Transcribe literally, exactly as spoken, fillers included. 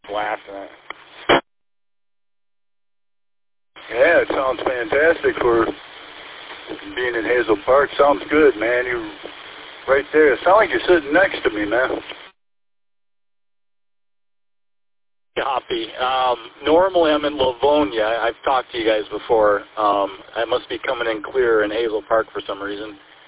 blasting it. Yeah, it sounds fantastic for being in Hazel Park. Sounds good, man. You right there. It sounds like you're sitting next to me, man. Copy. Um, normally I'm in Livonia. I've talked to you guys before. Um, I must be coming in clear in Hazel Park for some reason.